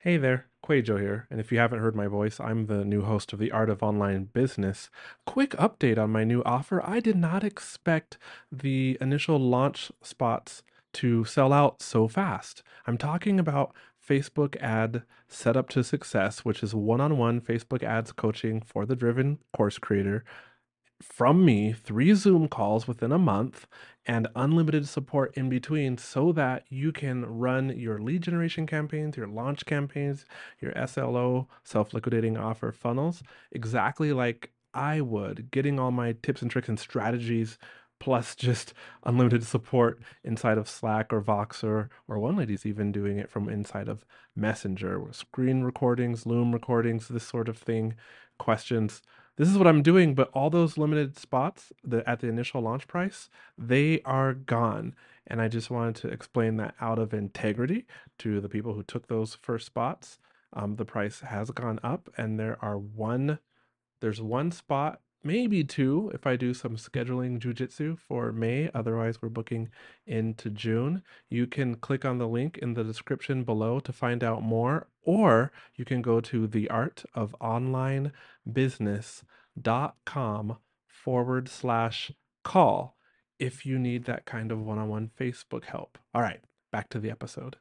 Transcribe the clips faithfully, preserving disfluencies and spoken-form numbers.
Hey there, Quajo here, and if you haven't heard my voice, I'm the new host of The Art of Online Business. Quick update on my new offer. I did not expect the initial launch spots to sell out so fast. I'm talking about Facebook ad setup to success, which is one-on-one Facebook ads coaching for the driven course creator from me, three Zoom calls within a month, and unlimited support in between so that you can run your lead generation campaigns, your launch campaigns, your S L O, self liquidating offer funnels, exactly like I would, getting all my tips and tricks and strategies. Plus, just unlimited support inside of Slack or Voxer, or one lady's even doing it from inside of Messenger, screen recordings, Loom recordings, this sort of thing, questions. This is what I'm doing, but all those limited spots the, at the initial launch price, they are gone. And I just wanted to explain that out of integrity to the people who took those first spots. Um, the price has gone up, and there are one, there's one spot, maybe two, if I do some scheduling jujitsu for May. Otherwise, we're booking into June. You can click on the link in the description below to find out more, or you can go to the art of online business dot com forward slash call if you need that kind of one-on-one Facebook help. All right, back to the episode.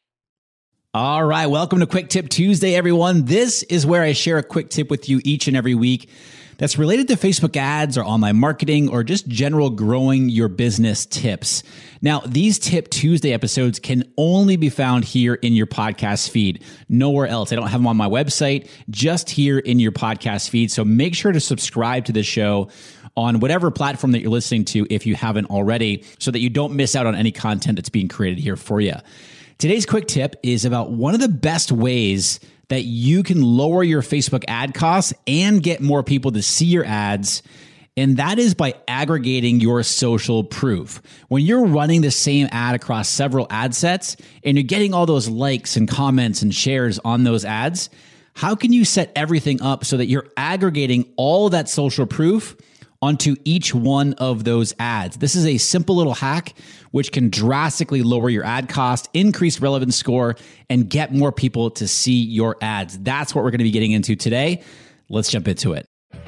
All right, welcome to Quick Tip Tuesday, everyone. This is where I share a quick tip with you each and every week that's related to Facebook ads or online marketing or just general growing your business tips. Now, these Tip Tuesday episodes can only be found here in your podcast feed, nowhere else. I don't have them on my website, just here in your podcast feed. So make sure to subscribe to the show on whatever platform that you're listening to if you haven't already, so that you don't miss out on any content that's being created here for you. Today's quick tip is about one of the best ways that you can lower your Facebook ad costs and get more people to see your ads, and that is by aggregating your social proof. When you're running the same ad across several ad sets and you're getting all those likes and comments and shares on those ads, how can you set everything up so that you're aggregating all that social proof onto each one of those ads? This is a simple little hack which can drastically lower your ad cost, increase relevance score, and get more people to see your ads. That's what we're going to be getting into today. Let's jump into it.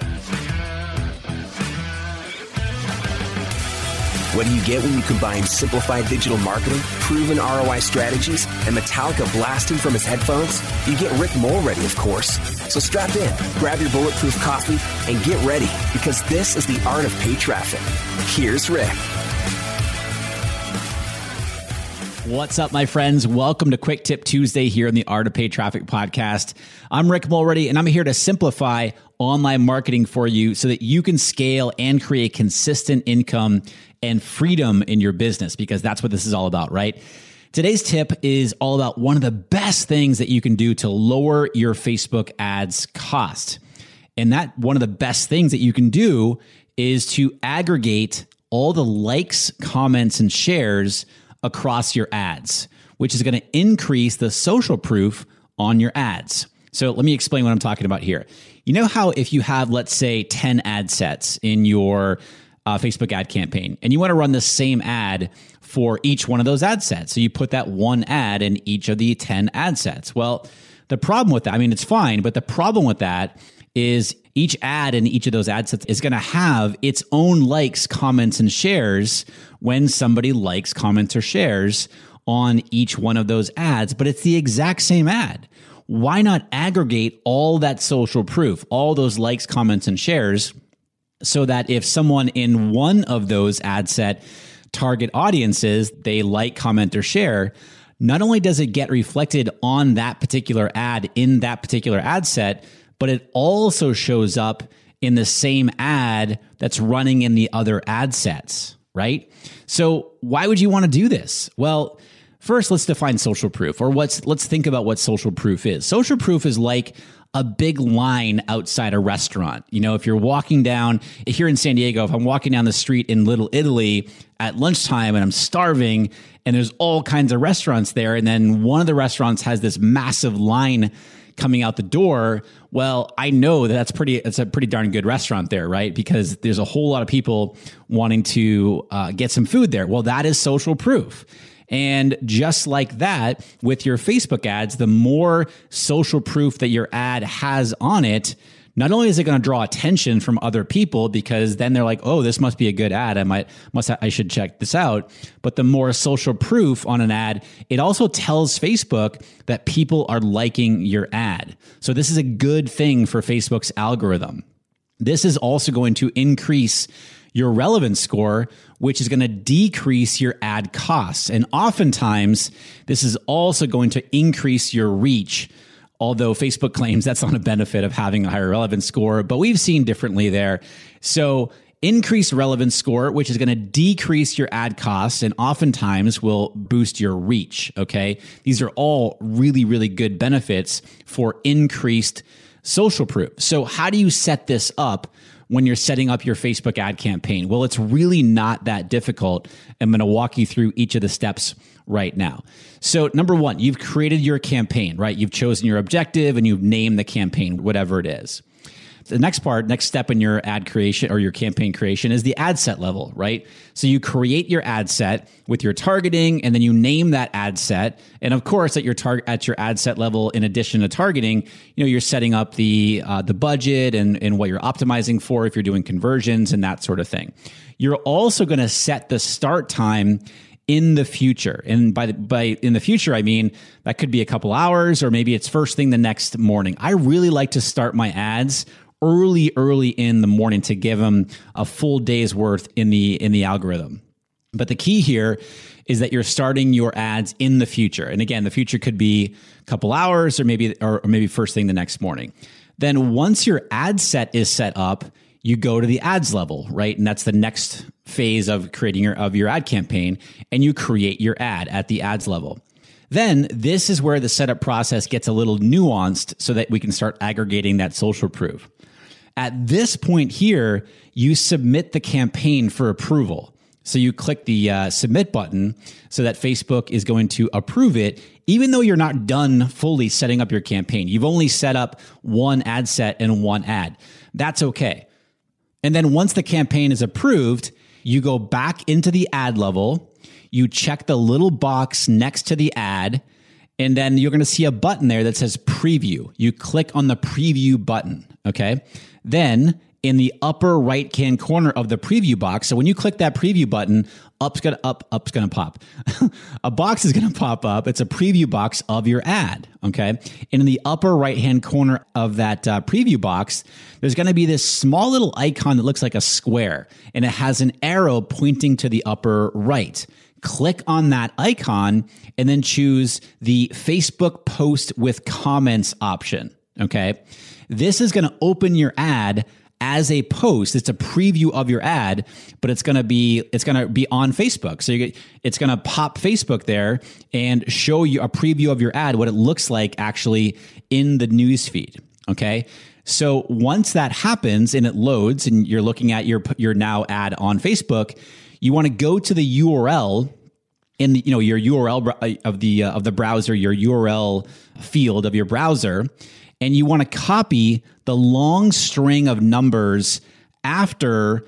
What do you get when you combine simplified digital marketing, proven R O I strategies, and Metallica blasting from his headphones? You get Rick Mulready, of course. So strap in, grab your bulletproof coffee, and get ready, because this is the art of paid traffic. Here's Rick. What's up, my friends? Welcome to Quick Tip Tuesday here on the Art of Paid Traffic podcast. I'm Rick Mulready, and I'm here to simplify online marketing for you so that you can scale and create consistent income and freedom in your business, because that's what this is all about, right? Today's tip is all about one of the best things that you can do to lower your Facebook ads cost. And that one of the best things that you can do is to aggregate all the likes, comments, and shares across your ads, which is going to increase the social proof on your ads. So let me explain what I'm talking about here. You know how if you have, let's say, ten ad sets in your uh, Facebook ad campaign, and you want to run the same ad for each one of those ad sets. So you put that one ad in each of the ten ad sets. Well, the problem with that, I mean, it's fine, but the problem with that is each ad in each of those ad sets is going to have its own likes, comments, and shares when somebody likes, comments, or shares on each one of those ads, but it's the exact same ad. Why not aggregate all that social proof, all those likes, comments, and shares, so that if someone in one of those ad set target audiences, they like, comment, or share, not only does it get reflected on that particular ad in that particular ad set, but it also shows up in the same ad that's running in the other ad sets, right? So why would you want to do this? Well, first, let's define social proof, or what's, let's think about what social proof is. Social proof is like a big line outside a restaurant. You know, if you're walking down here in San Diego, if I'm walking down the street in Little Italy at lunchtime and I'm starving and there's all kinds of restaurants there, and then one of the restaurants has this massive line coming out the door, well, I know that that's pretty, it's a pretty darn good restaurant there, right? Because there's a whole lot of people wanting to uh, get some food there. Well, that is social proof. And just like that, with your Facebook ads, the more social proof that your ad has on it, not only is it going to draw attention from other people, because then they're like, oh, this must be a good ad. I might, must, I should check this out. But the more social proof on an ad, it also tells Facebook that people are liking your ad. So this is a good thing for Facebook's algorithm. This is also going to increase your relevance score, which is going to decrease your ad costs. And oftentimes, this is also going to increase your reach, although Facebook claims that's not a benefit of having a higher relevance score, but we've seen differently there. So increased relevance score, which is going to decrease your ad costs and oftentimes will boost your reach, okay? These are all really, really good benefits for increased social proof. So how do you set this up when you're setting up your Facebook ad campaign? Well, it's really not that difficult. I'm going to walk you through each of the steps right now. So number one, you've created your campaign, right? You've chosen your objective and you've named the campaign, whatever it is. The next part, next step in your ad creation or your campaign creation is the ad set level, right? So you create your ad set with your targeting, and then you name that ad set. And of course, at your tar- at your ad set level, in addition to targeting, you know, you're setting up the uh, the budget and and what you're optimizing for if you're doing conversions and that sort of thing. You're also going to set the start time in the future. And by the, by in the future, I mean, that could be a couple hours, or maybe it's first thing the next morning. I really like to start my ads early, early in the morning to give them a full day's worth in the in the algorithm. But the key here is that you're starting your ads in the future. And again, the future could be a couple hours or maybe or, or maybe first thing the next morning. Then once your ad set is set up, you go to the ads level, right? And that's the next phase of creating your of your ad campaign, and you create your ad at the ads level. Then this is where the setup process gets a little nuanced so that we can start aggregating that social proof. At this point here, you submit the campaign for approval. So you click the uh, submit button so that Facebook is going to approve it, even though you're not done fully setting up your campaign. You've only set up one ad set and one ad. That's okay. And then once the campaign is approved, you go back into the ad level, you check the little box next to the ad, and then you're going to see a button there that says preview. You click on the preview button, okay? Then in the upper right-hand corner of the preview box, so when you click that preview button, up's gonna up, up's gonna pop. A box is gonna pop up. It's a preview box of your ad, okay? And in the upper right-hand corner of that uh, preview box, there's gonna be this small little icon that looks like a square, and it has an arrow pointing to the upper right. Click on that icon and then choose the Facebook post with comments option, okay? This is going to open your ad as a post. It's a preview of your ad, but it's going to be it's going to be on Facebook. So you get, it's going to pop Facebook there and show you a preview of your ad, what it looks like actually in the news feed, okay? So once that happens and it loads and you're looking at your your now ad on Facebook, you want to go to the U R L in the, you know, your U R L of the uh, of the browser, your U R L field of your browser, and you want to copy the long string of numbers after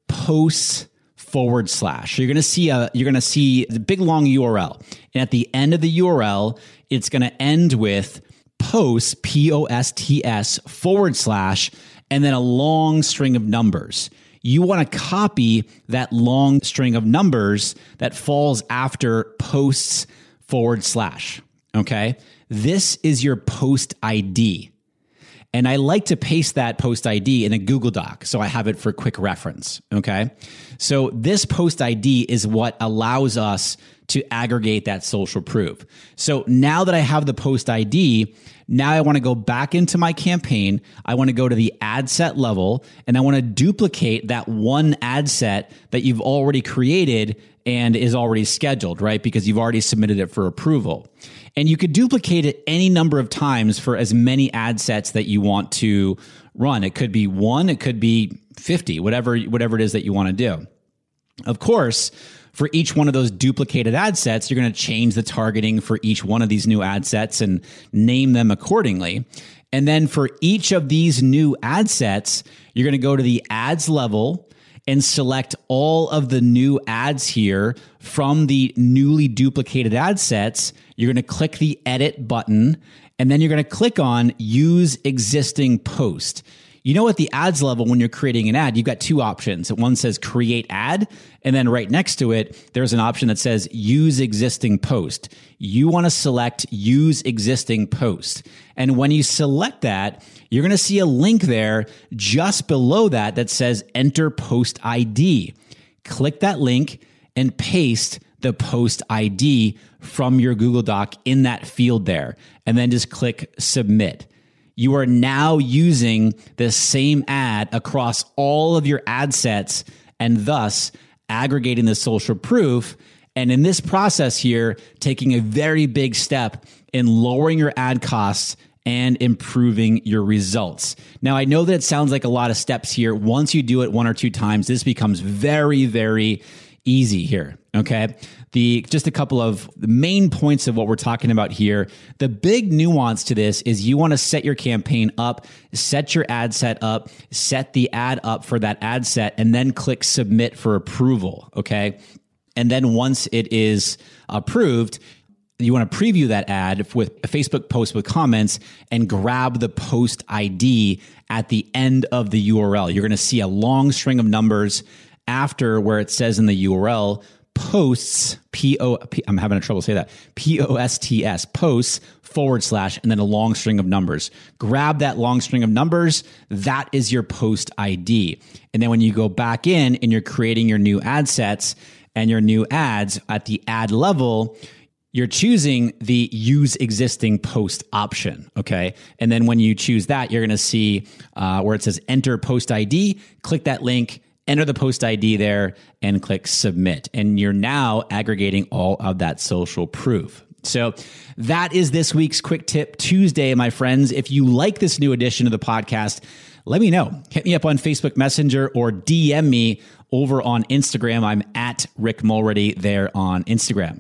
posts forward slash. So you're going to see a you're going to see the big long U R L, and at the end of the U R L, it's going to end with posts P O S T S forward slash, and then a long string of numbers. You want to copy that long string of numbers that falls after posts forward slash, okay? This is your post I D. And I like to paste that post I D in a Google Doc, so I have it for quick reference, okay? So this post I D is what allows us to aggregate that social proof. So now that I have the post I D, now I want to go back into my campaign. I want to go to the ad set level, and I want to duplicate that one ad set that you've already created and is already scheduled, right? Because you've already submitted it for approval. And you could duplicate it any number of times for as many ad sets that you want to run. It could be one, it could be fifty, whatever, whatever it is that you want to do. Of course, for each one of those duplicated ad sets, you're going to change the targeting for each one of these new ad sets and name them accordingly. And then for each of these new ad sets, you're going to go to the ads level and select all of the new ads here from the newly duplicated ad sets. You're going to click the edit button, and then you're going to click on use existing post. You know, at the ads level, when you're creating an ad, you've got two options. One says create ad, and then right next to it, there's an option that says use existing post. You want to select use existing post. And when you select that, you're going to see a link there just below that that says enter post I D. Click that link and paste the post I D from your Google Doc in that field there, and then just click submit. You are now using the same ad across all of your ad sets and thus aggregating the social proof. And in this process here, taking a very big step in lowering your ad costs and improving your results. Now, I know that it sounds like a lot of steps here. Once you do it one or two times, this becomes very, very easy here. Okay. The just a couple of the main points of what we're talking about here. The big nuance to this is you want to set your campaign up, set your ad set up, set the ad up for that ad set, and then click submit for approval. Okay. And then once it is approved, you want to preview that ad with a Facebook post with comments and grab the post I D at the end of the U R L. You're going to see a long string of numbers after where it says in the U R L, posts, P O, P, I'm having a trouble saying that, P O S T S, posts forward slash, and then a long string of numbers. Grab that long string of numbers. That is your post I D. And then when you go back in and you're creating your new ad sets and your new ads at the ad level, you're choosing the use existing post option, okay? And then when you choose that, you're going to see uh, where it says enter post I D, click that link, enter the post I D there, and click submit. And you're now aggregating all of that social proof. So that is this week's Quick Tip Tuesday, my friends. If you like this new edition of the podcast, let me know. Hit me up on Facebook Messenger or D M me over on Instagram. I'm at Rick Mulready there on Instagram.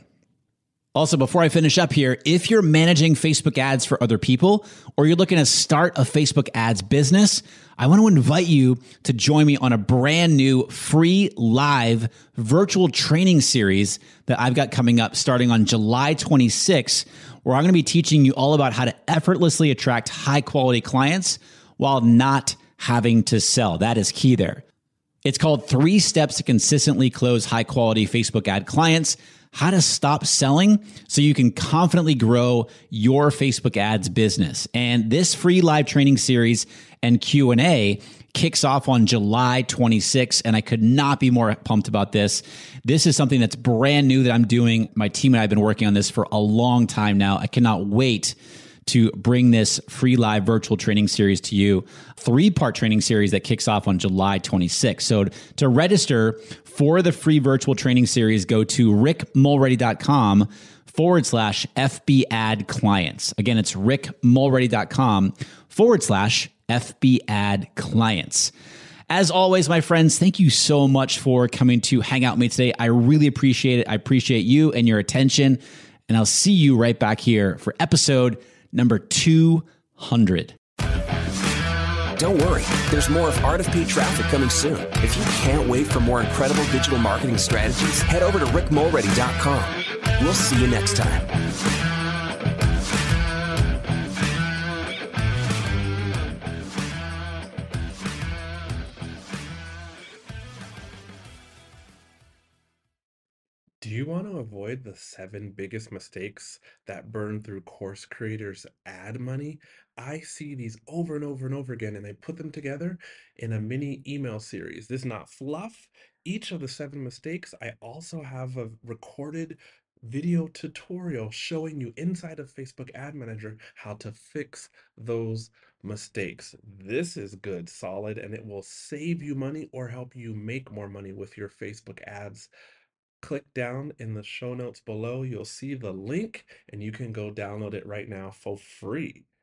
Also, before I finish up here, if you're managing Facebook ads for other people or you're looking to start a Facebook ads business, I want to invite you to join me on a brand new free live virtual training series that I've got coming up starting on July twenty-sixth, where I'm going to be teaching you all about how to effortlessly attract high quality clients while not having to sell. That is key there. It's called Three Steps to Consistently Close High Quality Facebook Ad Clients. How to stop selling so you can confidently grow your Facebook ads business. And this free live training series and Q and A kicks off on July twenty-sixth, and I could not be more pumped about this. This is something that's brand new that I'm doing. My team and I have been working on this for a long time now. I cannot wait to bring this free live virtual training series to you. Three-part training series that kicks off on July twenty-sixth. So to register for the free virtual training series, go to rickmulready.com forward slash FB ad clients. Again, it's rickmulready.com forward slash FB ad clients. As always, my friends, thank you so much for coming to hang out with me today. I really appreciate it. I appreciate you and your attention. And I'll see you right back here for episode number two hundred. Don't worry, there's more of Art of Paid Traffic coming soon. If you can't wait for more incredible digital marketing strategies, head over to rick mulready dot com. We'll see you next time. Do you want to avoid the seven biggest mistakes that burn through course creators' ad money? I see these over and over and over again, and I put them together in a mini email series. This is not fluff. Each of the seven mistakes, I also have a recorded video tutorial showing you inside of Facebook Ad Manager how to fix those mistakes. This is good, solid, and it will save you money or help you make more money with your Facebook ads. Click down in the show notes below. You'll see the link and you can go download it right now for free.